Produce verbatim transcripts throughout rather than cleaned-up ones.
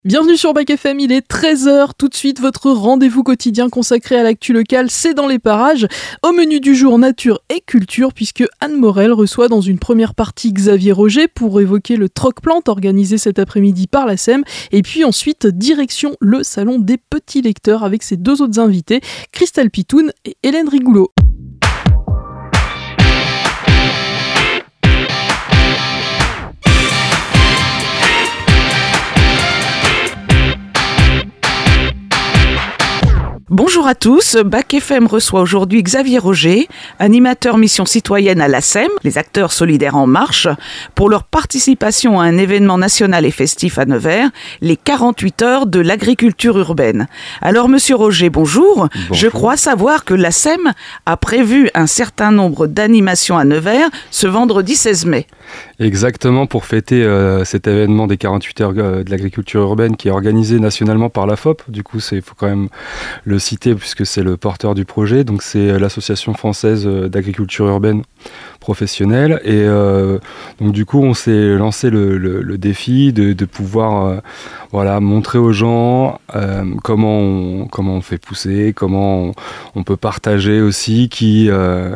Bienvenue sur Bac F M, il est treize heures, tout de suite votre rendez-vous quotidien consacré à l'actu locale, c'est dans les parages. Au menu du jour, nature et culture, puisque Anne Morel reçoit dans une première partie Xavier Roger pour évoquer le troc-plante organisé cet après-midi par la S E M. Et puis ensuite, direction le salon des petits lecteurs avec ses deux autres invités, Christelle Pitoun et Hélène Rigoulot. Bonjour à tous, Bac F M reçoit aujourd'hui Xavier Roger, animateur mission citoyenne à la S E M, les acteurs solidaires en marche, pour leur participation à un événement national et festif à Nevers, les quarante-huit heures de l'agriculture urbaine. Alors monsieur Roger, bonjour. bonjour. Je crois savoir que la S E M a prévu un certain nombre d'animations à Nevers ce vendredi seize mai. Exactement, pour fêter euh, cet événement des quarante-huit heures de l'agriculture urbaine qui est organisé nationalement par la F O P. Du coup, il faut quand même le citer puisque c'est le porteur du projet. Donc, c'est l'Association française d'agriculture urbaine professionnelle. Et euh, donc, du coup, on s'est lancé le, le, le défi de, de pouvoir euh, voilà, montrer aux gens euh, comment, on, comment on fait pousser, comment on, on peut partager aussi, qui... Euh,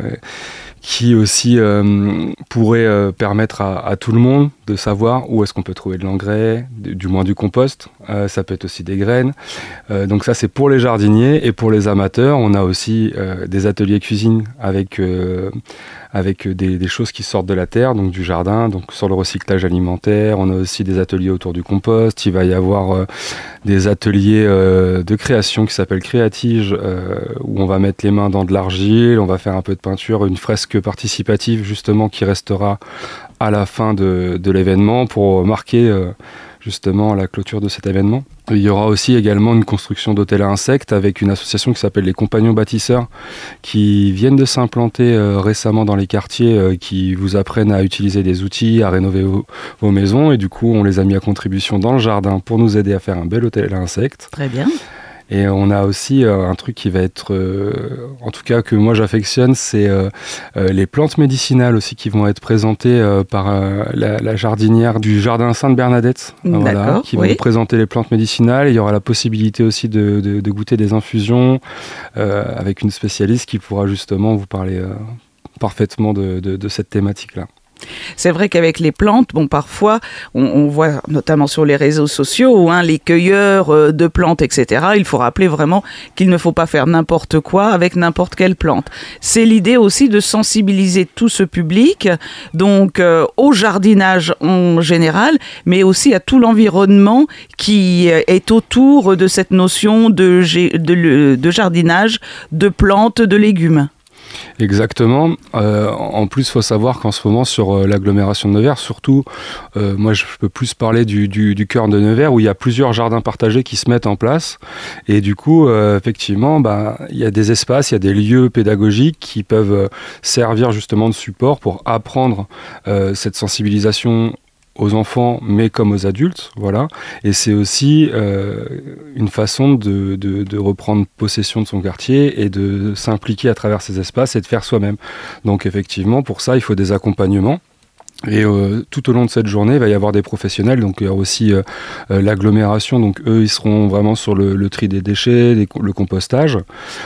qui aussi euh, pourrait euh, permettre à, à tout le monde de savoir où est-ce qu'on peut trouver de l'engrais, du, du moins du compost, euh, ça peut être aussi des graines. Euh, donc ça c'est pour les jardiniers et pour les amateurs. On a aussi euh, des ateliers cuisine avec, euh, avec des, des choses qui sortent de la terre, donc du jardin, donc sur le recyclage alimentaire. On a aussi des ateliers autour du compost. Il va y avoir euh, des ateliers euh, de création qui s'appellent Créatige, euh, où on va mettre les mains dans de l'argile, on va faire un peu de peinture, une fresque participative justement qui restera à la fin de, de l'événement pour marquer euh, justement la clôture de cet événement. Il y aura aussi également une construction d'hôtels à insectes avec une association qui s'appelle les Compagnons Bâtisseurs qui viennent de s'implanter euh, récemment dans les quartiers, euh, qui vous apprennent à utiliser des outils, à rénover vos, vos maisons, et du coup on les a mis à contribution dans le jardin pour nous aider à faire un bel hôtel à insectes. Très bien. Et on a aussi euh, un truc qui va être, euh, en tout cas que moi j'affectionne, c'est euh, euh, les plantes médicinales aussi qui vont être présentées euh, par euh, la, la jardinière du jardin Sainte-Bernadette, euh, voilà, qui oui. vont présenter les plantes médicinales. Et il y aura la possibilité aussi de, de, de goûter des infusions euh, avec une spécialiste qui pourra justement vous parler euh, parfaitement de, de, de cette thématique-là. C'est vrai qu'avec les plantes, bon, parfois, on, on voit notamment sur les réseaux sociaux, hein, les cueilleurs de plantes, et cetera. Il faut rappeler vraiment qu'il ne faut pas faire n'importe quoi avec n'importe quelle plante. C'est l'idée aussi de sensibiliser tout ce public, donc euh, au jardinage en général, mais aussi à tout l'environnement qui est autour de cette notion de, de, de jardinage, de plantes, de légumes. Exactement. Euh, en plus, il faut savoir qu'en ce moment, sur euh, l'agglomération de Nevers, surtout, euh, moi je peux plus parler du, du, du cœur de Nevers, où il y a plusieurs jardins partagés qui se mettent en place. Et du coup, euh, effectivement, bah, il y a des espaces, il y a des lieux pédagogiques qui peuvent euh, servir justement de support pour apprendre euh, cette sensibilisation aux enfants, mais comme aux adultes, voilà. Et c'est aussi euh, une façon de, de, de reprendre possession de son quartier et de s'impliquer à travers ces espaces et de faire soi-même. Donc effectivement, pour ça, il faut des accompagnements. Et euh, tout au long de cette journée, il va y avoir des professionnels, donc il y a aussi euh, euh, l'agglomération, donc eux ils seront vraiment sur le, le tri des déchets, les, le compostage.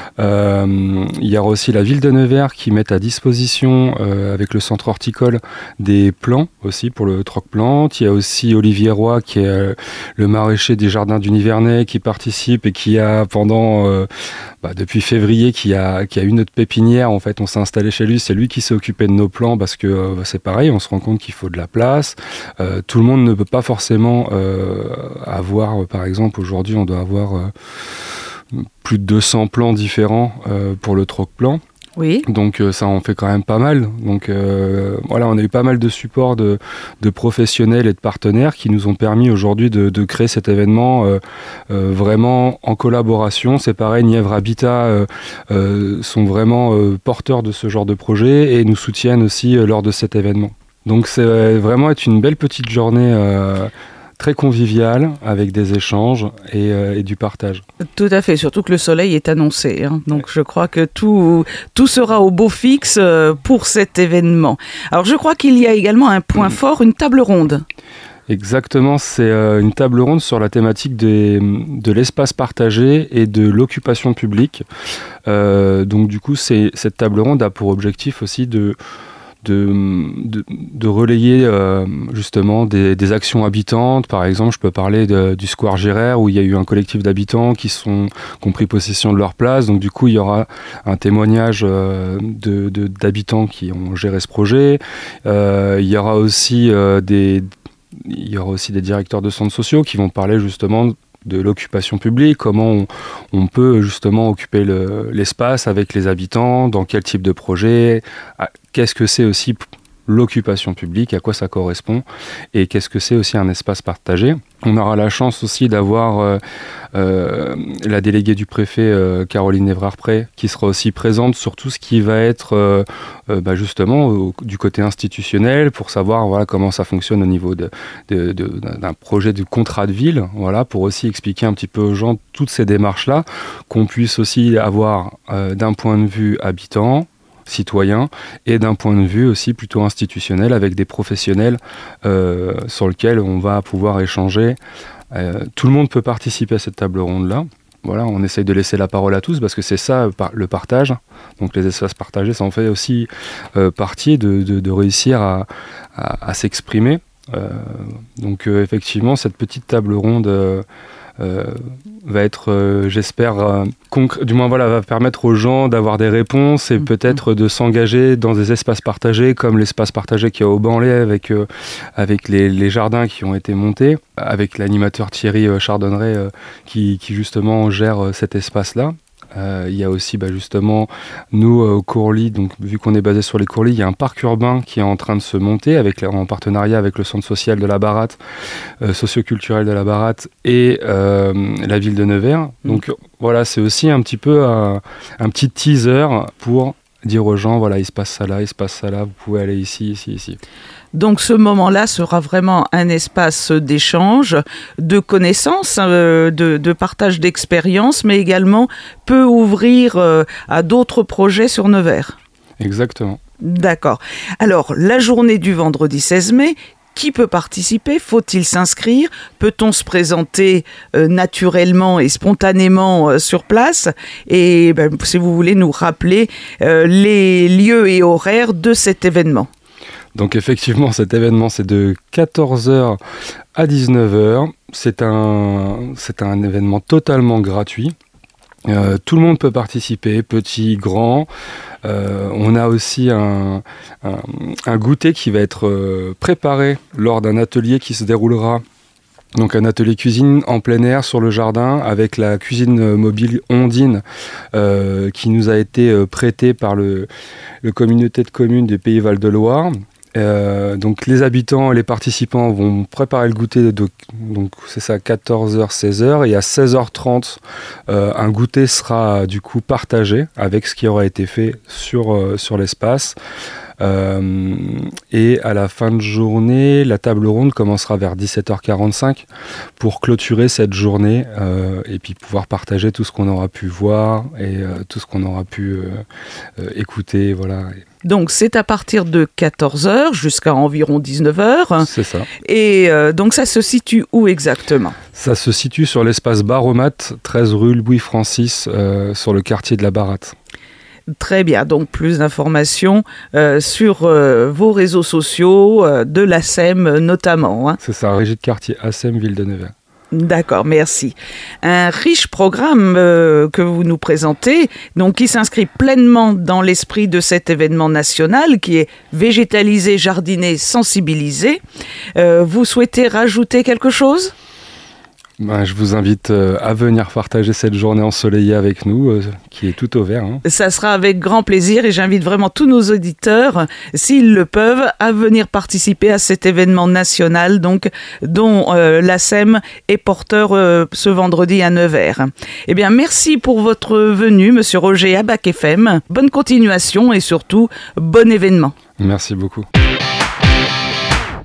Euh, il y aura aussi la ville de Nevers qui met à disposition euh, avec le centre horticole des plants aussi pour le troc-plante. Il y a aussi Olivier Roy qui est euh, le maraîcher des jardins du Nivernais qui participe et qui a pendant euh, bah, depuis février qui a, qui a eu notre pépinière. En fait, on s'est installé chez lui, c'est lui qui s'est occupé de nos plants parce que euh, c'est pareil, on se rend compte qu'il faut de la place. Euh, tout le monde ne peut pas forcément euh, avoir, par exemple, aujourd'hui, on doit avoir euh, plus de deux cents plants différents euh, pour le troc-plant. Oui. Donc euh, ça en fait quand même pas mal. Donc euh, voilà, on a eu pas mal de supports de, de professionnels et de partenaires qui nous ont permis aujourd'hui de, de créer cet événement euh, euh, vraiment en collaboration. C'est pareil, Nièvre Habitat euh, euh, sont vraiment euh, porteurs de ce genre de projet et nous soutiennent aussi euh, lors de cet événement. Donc c'est vraiment être une belle petite journée euh, très conviviale avec des échanges et, euh, et du partage. Tout à fait, surtout que le soleil est annoncé. Hein. Donc ouais. Je crois que tout, tout sera au beau fixe pour cet événement. Alors je crois qu'il y a également un point mmh. fort, une table ronde. Exactement, c'est euh, une table ronde sur la thématique des, de l'espace partagé et de l'occupation publique. Euh, donc du coup, c'est, cette table ronde a pour objectif aussi de, de, de, de relayer euh, justement des, des actions habitantes. Par exemple, je peux parler de, du Square Gérard où il y a eu un collectif d'habitants qui, sont, qui ont pris possession de leur place. Donc du coup, il y aura un témoignage euh, de, de, d'habitants qui ont géré ce projet. Euh, il y aura aussi euh, des... Il y aura aussi des directeurs de centres sociaux qui vont parler justement de l'occupation publique, comment on, on peut justement occuper le, l'espace avec les habitants, dans quel type de projet, qu'est-ce que c'est aussi l'occupation publique, à quoi ça correspond, et qu'est-ce que c'est aussi un espace partagé. On aura la chance aussi d'avoir euh, euh, la déléguée du préfet, euh, Caroline Évrard-Pré, qui sera aussi présente sur tout ce qui va être euh, euh, bah justement au, du côté institutionnel, pour savoir voilà, comment ça fonctionne au niveau de, de, de, d'un projet de contrat de ville, voilà, pour aussi expliquer un petit peu aux gens toutes ces démarches-là, qu'on puisse aussi avoir euh, d'un point de vue habitant, citoyen, et d'un point de vue aussi plutôt institutionnel avec des professionnels euh, sur lesquels on va pouvoir échanger. Euh, tout le monde peut participer à cette table ronde-là. Voilà, on essaye de laisser la parole à tous parce que c'est ça le partage. Donc les espaces partagés, ça en fait aussi euh, partie de, de, de réussir à, à, à s'exprimer. Euh, donc euh, effectivement, cette petite table ronde euh, Euh, va être, euh, j'espère, euh, concr- du moins voilà, va permettre aux gens d'avoir des réponses et mmh. peut-être de s'engager dans des espaces partagés, comme l'espace partagé qu'il y a au Banlay avec, euh, avec les, les jardins qui ont été montés, avec l'animateur Thierry euh, Chardonneret euh, qui, qui justement gère euh, cet espace-là. Euh, il y a aussi bah, justement nous euh, au Courlis, donc vu qu'on est basé sur les Courlis, il y a un parc urbain qui est en train de se monter avec, en partenariat avec le centre social de la Baratte, euh, socio-culturel de la Baratte et euh, la ville de Nevers. Mmh. Donc voilà, c'est aussi un petit peu un, un petit teaser pour dire aux gens, voilà, il se passe ça là, il se passe ça là, vous pouvez aller ici, ici, ici. Donc ce moment-là sera vraiment un espace d'échange, de connaissances, euh, de, de partage d'expériences, mais également peut ouvrir euh, à d'autres projets sur Nevers. Exactement. D'accord. Alors, la journée du vendredi seize mai, qui peut participer ? Faut-il s'inscrire ? Peut-on se présenter euh, naturellement et spontanément euh, sur place ? Et ben, si vous voulez nous rappeler euh, les lieux et horaires de cet événement. Donc effectivement, cet événement, c'est de quatorze heures à dix-neuf heures. C'est un, c'est un événement totalement gratuit. Euh, tout le monde peut participer, petit, grand. Euh, on a aussi un, un, un goûter qui va être euh, préparé lors d'un atelier qui se déroulera. Donc un atelier cuisine en plein air sur le jardin avec la cuisine mobile Ondine euh, qui nous a été euh, prêtée par le, le communauté de communes du Pays Val-de-Loire. Euh, donc les habitants et les participants vont préparer le goûter de, donc c'est ça quatorze heures seize heures et à seize heures trente euh, un goûter sera du coup partagé avec ce qui aura été fait sur, euh, sur l'espace. Euh, et à la fin de journée, la table ronde commencera vers dix-sept heures quarante-cinq pour clôturer cette journée euh, et puis pouvoir partager tout ce qu'on aura pu voir et euh, tout ce qu'on aura pu euh, euh, écouter, voilà. Donc c'est à partir de quatorze heures jusqu'à environ dix-neuf heures. C'est ça. Et euh, donc ça se situe où exactement ? Ça se situe sur l'espace Baromat, treize rue Louis-Francis, euh, sur le quartier de la Baratte. Très bien, donc plus d'informations euh, sur euh, vos réseaux sociaux, euh, de l'A S E M notamment. Hein. C'est ça, Régie de quartier A S E M Ville de Nevers. D'accord, merci. Un riche programme euh, que vous nous présentez, donc qui s'inscrit pleinement dans l'esprit de cet événement national qui est végétalisé, jardiné, sensibilisé. Euh, vous souhaitez rajouter quelque chose ? Ben, je vous invite euh, à venir partager cette journée ensoleillée avec nous, euh, qui est tout au vert. Hein. Ça sera avec grand plaisir et j'invite vraiment tous nos auditeurs, s'ils le peuvent, à venir participer à cet événement national, donc dont euh, l'A S E M est porteur euh, ce vendredi à Nevers. Eh bien, merci pour votre venue, Monsieur Roger à Bac F M. Bonne continuation et surtout, bon événement. Merci beaucoup.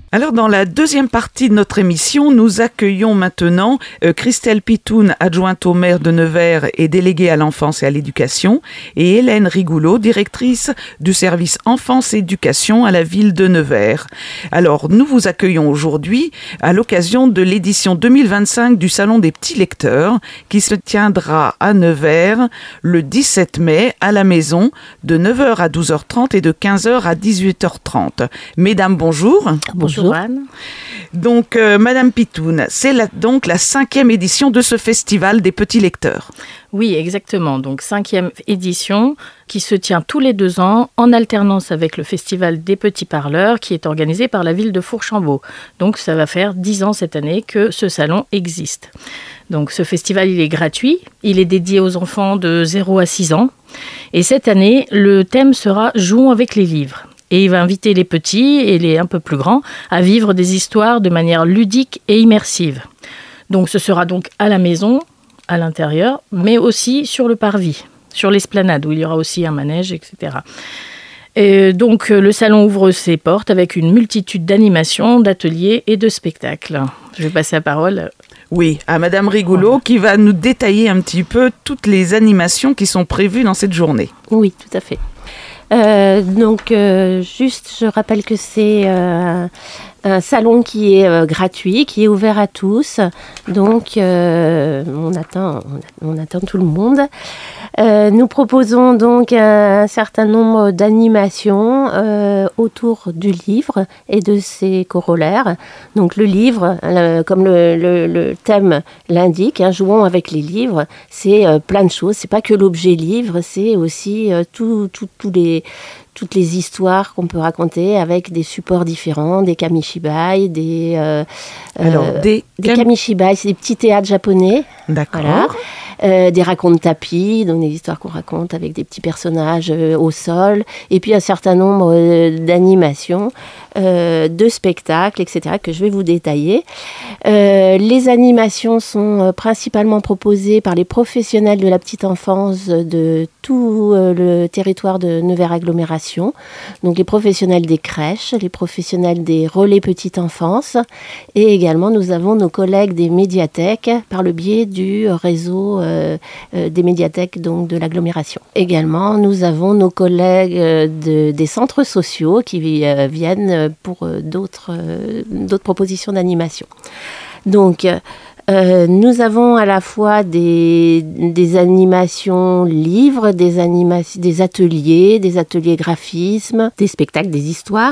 Alors dans la deuxième partie de notre émission, nous accueillons maintenant euh, Christelle Pitoun, adjointe au maire de Nevers et déléguée à l'enfance et à l'éducation, et Hélène Rigoulot, directrice du service enfance-éducation à la ville de Nevers. Alors nous vous accueillons aujourd'hui à l'occasion de l'édition deux mille vingt-cinq du Salon des petits lecteurs qui se tiendra à Nevers le dix-sept mai à la maison de neuf heures à douze heures trente et de quinze heures à dix-huit heures trente. Mesdames, bonjour. Bonjour. Anne. Donc, euh, Madame Pitoun, c'est la, donc la cinquième édition de ce festival des petits lecteurs. Oui, exactement. Donc, cinquième édition qui se tient tous les deux ans en alternance avec le festival des petits parleurs qui est organisé par la ville de Fourchambault. Donc, ça va faire dix ans cette année que ce salon existe. Donc, ce festival, il est gratuit. Il est dédié aux enfants de zéro à six ans. Et cette année, le thème sera « Jouons avec les livres ». Et il va inviter les petits et les un peu plus grands à vivre des histoires de manière ludique et immersive. Donc ce sera donc à la maison, à l'intérieur, mais aussi sur le parvis, sur l'esplanade où il y aura aussi un manège, et cetera. Et donc le salon ouvre ses portes avec une multitude d'animations, d'ateliers et de spectacles. Je vais passer la parole. Oui, à Madame Rigoulot qui va nous détailler un petit peu toutes les animations qui sont prévues dans cette journée. Oui, tout à fait. Euh, donc, euh, juste, je rappelle que c'est euh, un salon qui est euh, gratuit, qui est ouvert à tous. Donc, euh, on attend, on, on attend tout le monde. Euh, nous proposons donc un, un certain nombre d'animations euh, autour du livre et de ses corollaires. Donc, le livre, le, comme le, le, le thème l'indique, hein, jouons avec les livres, c'est euh, plein de choses. C'est pas que l'objet livre, c'est aussi euh, tout, tout, tous les toutes les histoires qu'on peut raconter avec des supports différents, des kamishibai, des euh, Alors, euh, des, des cam... kamishibai, c'est des petits théâtres japonais. D'accord. Voilà. Euh, des racontes tapis, donc des histoires qu'on raconte avec des petits personnages euh, au sol, et puis un certain nombre euh, d'animations, euh, de spectacles, et cetera, que je vais vous détailler. Euh, les animations sont euh, principalement proposées par les professionnels de la petite enfance de tout euh, le territoire de Nevers Agglomération, donc les professionnels des crèches, les professionnels des relais petite enfance, et également nous avons nos collègues des médiathèques par le biais du réseau Euh, euh, des médiathèques donc, de l'agglomération. Également, nous avons nos collègues euh, de, des centres sociaux qui euh, viennent pour euh, d'autres, euh, d'autres propositions d'animation. Donc, euh, nous avons à la fois des, des animations livres, des, anima- des ateliers, des ateliers graphisme, des spectacles, des histoires.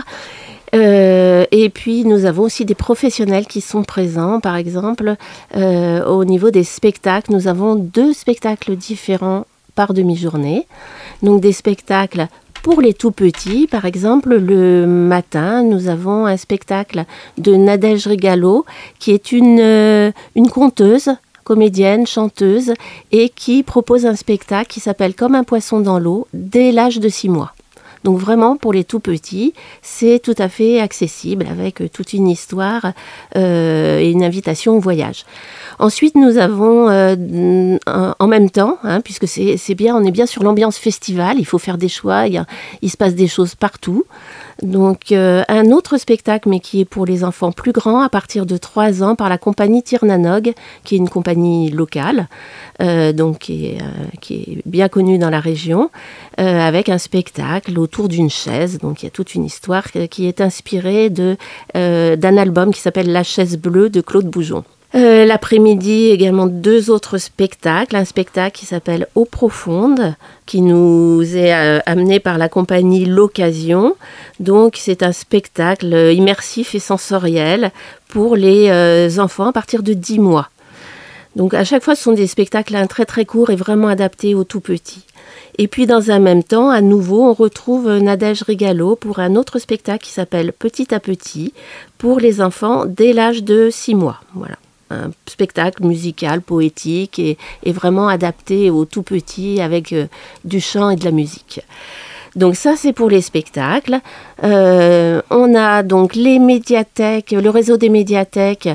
Euh, et puis, nous avons aussi des professionnels qui sont présents. Par exemple, euh, au niveau des spectacles, nous avons deux spectacles différents par demi-journée. Donc, des spectacles pour les tout-petits. Par exemple, le matin, nous avons un spectacle de Nadège Rigalo, qui est une, euh, une conteuse, comédienne, chanteuse, et qui propose un spectacle qui s'appelle « Comme un poisson dans l'eau » dès l'âge de six mois. Donc vraiment, pour les tout-petits, c'est tout à fait accessible avec toute une histoire euh, et une invitation au voyage. Ensuite, nous avons euh, en même temps, hein, puisque c'est, c'est bien, on est bien sur l'ambiance festival, il faut faire des choix, il, y a, il se passe des choses partout. Donc euh, un autre spectacle, mais qui est pour les enfants plus grands, à partir de trois ans, par la compagnie Tirnanog, qui est une compagnie locale, euh, donc qui est, euh, qui est bien connue dans la région, euh, avec un spectacle autour d'une chaise. Donc il y a toute une histoire qui est inspirée de, euh, d'un album qui s'appelle La chaise bleue de Claude Boujon. Euh, l'après-midi, également deux autres spectacles. Un spectacle qui s'appelle Eau profonde, qui nous est euh, amené par la compagnie L'Occasion. Donc, c'est un spectacle immersif et sensoriel pour les euh, enfants à partir de dix mois. Donc, à chaque fois, ce sont des spectacles hein, très très courts et vraiment adaptés aux tout petits. Et puis, dans un même temps, à nouveau, on retrouve Nadège Rigalo pour un autre spectacle qui s'appelle Petit à petit, pour les enfants dès l'âge de six mois. Voilà. Un spectacle musical, poétique et, et vraiment adapté aux tout petits avec euh, du chant et de la musique. Donc ça, c'est pour les spectacles. Euh, on a donc les médiathèques, le réseau des médiathèques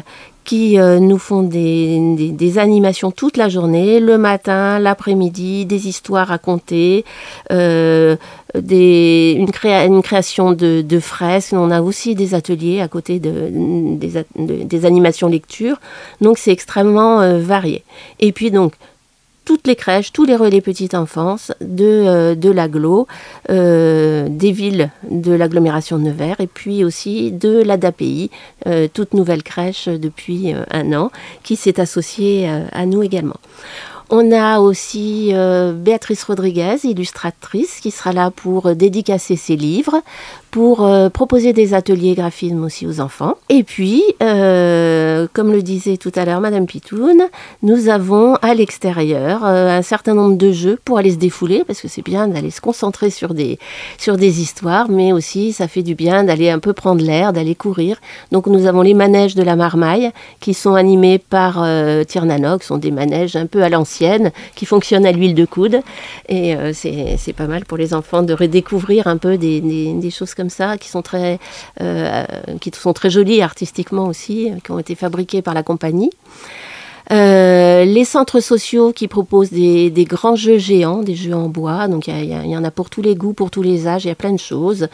qui euh, nous font des, des, des animations toute la journée, le matin, l'après-midi, des histoires racontées, euh, des, une, créa, une création de, de fresques. On a aussi des ateliers à côté de, des, de, des animations lecture. Donc c'est extrêmement euh, varié. Et puis donc, toutes les crèches, tous les relais petite enfance de, euh, de l'agglo, euh, des villes de l'agglomération de Nevers et puis aussi de l'A D A P I, euh, toute nouvelle crèche depuis euh, un an, qui s'est associée euh, à nous également. On a aussi euh, Béatrice Rodriguez, illustratrice, qui sera là pour euh, dédicacer ses livres, pour euh, proposer des ateliers graphisme aussi aux enfants. Et puis, euh, comme le disait tout à l'heure Madame Pitoun, nous avons à l'extérieur euh, un certain nombre de jeux pour aller se défouler, parce que c'est bien d'aller se concentrer sur des, sur des histoires, mais aussi ça fait du bien d'aller un peu prendre l'air, d'aller courir. Donc nous avons les manèges de la Marmaille, qui sont animés par euh, Tirnanox, sont des manèges un peu à l'ancienne, qui fonctionnent à l'huile de coude. Et euh, c'est, c'est pas mal pour les enfants de redécouvrir un peu des, des, des choses comme ça, qui sont très, euh, qui sont très jolies artistiquement aussi, qui ont été fabriquées par la compagnie. Euh, les centres sociaux qui proposent des, des grands jeux géants, des jeux en bois, donc il y, y, y en a pour tous les goûts, pour tous les âges, il y a plein de choses.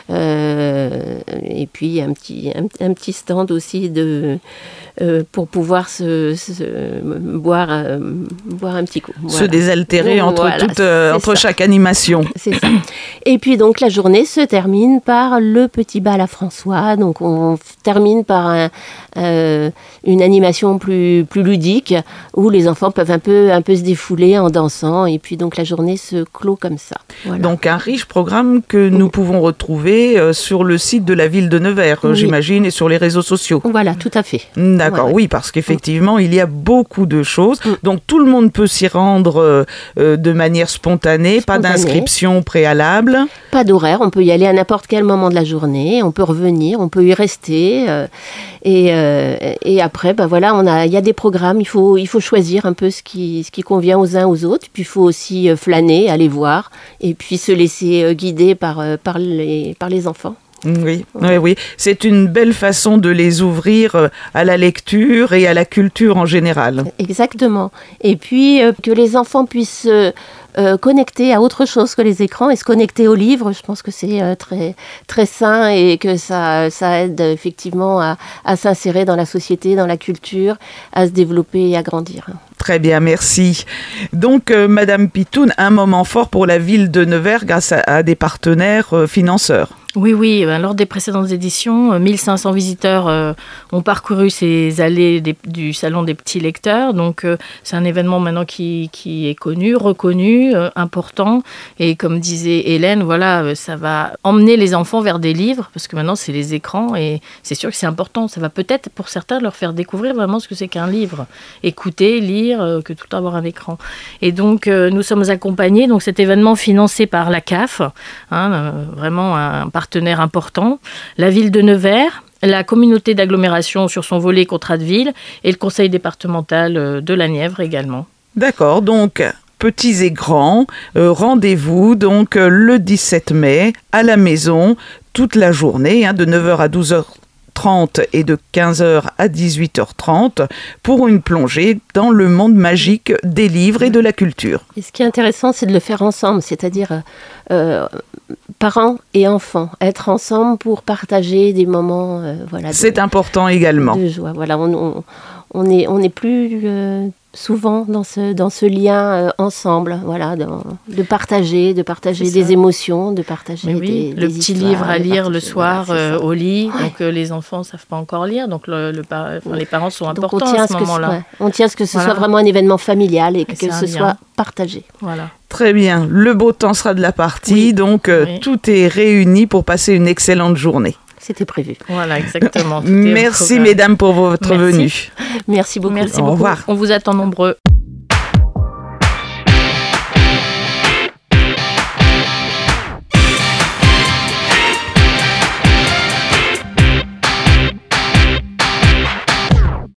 Euh, et puis un petit, un, un petit stand aussi de, euh, pour pouvoir se, se, boire, euh, boire un petit coup. Voilà. Se désaltérer donc, entre, voilà, toutes, euh, entre chaque animation. C'est ça. Et puis donc la journée se termine par le petit bal à François. Donc on termine par un, euh, une animation plus, plus ludique où les enfants peuvent un peu, un peu se défouler en dansant. Et puis donc la journée se clôt comme ça. Voilà. Donc un riche programme que nous oui. pouvons retrouver sur le site de la ville de Nevers, oui. j'imagine, et sur les réseaux sociaux. Voilà, tout à fait. D'accord, ouais, ouais. oui, parce qu'effectivement, il y a beaucoup de choses. Mm. Donc tout le monde peut s'y rendre euh, de manière spontanée, spontanée, pas d'inscription préalable. Pas d'horaire, on peut y aller à n'importe quel moment de la journée, on peut revenir, on peut y rester. Euh, et, euh, et après, ben voilà, on a, il y a des programmes, il faut, il faut choisir un peu ce qui, ce qui convient aux uns aux autres. Puis il faut aussi flâner, aller voir, et puis se laisser guider par, par, les, par les enfants. Oui, oui, oui. C'est une belle façon de les ouvrir à la lecture et à la culture en général. Exactement. Et puis, euh, que les enfants puissent euh, euh, connecter à autre chose que les écrans et se connecter aux livres, je pense que c'est euh, très, très sain et que ça, ça aide effectivement à, à s'insérer dans la société, dans la culture, à se développer et à grandir. Très bien, merci. Donc, euh, Madame Pitoun, un moment fort pour la ville de Nevers grâce à, à des partenaires euh, financeurs. Oui, oui. Ben, lors des précédentes éditions, mille cinq cents visiteurs euh, ont parcouru ces allées des, du Salon des petits lecteurs. Donc, euh, c'est un événement maintenant qui, qui est connu, reconnu, euh, important. Et comme disait Hélène, voilà, ça va emmener les enfants vers des livres, parce que maintenant, c'est les écrans. Et c'est sûr que c'est important. Ça va peut-être, pour certains, leur faire découvrir vraiment ce que c'est qu'un livre. Écouter, lire, euh, que tout le temps avoir un écran. Et donc, euh, nous sommes accompagnés. Donc, cet événement financé par la C A F, hein, euh, vraiment un partenaire partenaires importants, la ville de Nevers, la communauté d'agglomération sur son volet contrat de ville et le conseil départemental de la Nièvre également. D'accord, donc petits et grands, euh, rendez-vous donc euh, le dix-sept mai à la maison toute la journée, hein, de neuf heures à douze heures trente et de quinze heures à dix-huit heures trente pour une plongée dans le monde magique des livres et de la culture. Et ce qui est intéressant, c'est de le faire ensemble, c'est-à-dire euh, parents et enfants, être ensemble pour partager des moments. Euh, voilà, de, c'est important également. De joie. Voilà, on, on, on est, on est plus euh, souvent dans ce, dans ce lien euh, ensemble, voilà, dans, de partager, de partager des émotions, de partager Mais oui, des, le des petit histoires, livre à lire le soir voilà, euh, au lit, ouais. donc euh, les enfants ne savent pas encore lire, donc le, le par... enfin, les parents sont donc importants à ce moment-là. Ouais, on tient à ce que ce voilà. soit vraiment un événement familial et, et que ce lien. soit partagé. Voilà. Très bien, le beau temps sera de la partie, oui. donc euh, oui. tout est réuni pour passer une excellente journée. C'était prévu. Voilà, exactement. Merci mesdames pour votre Merci. venue. Merci beaucoup. Merci Au beaucoup. revoir. On vous attend nombreux.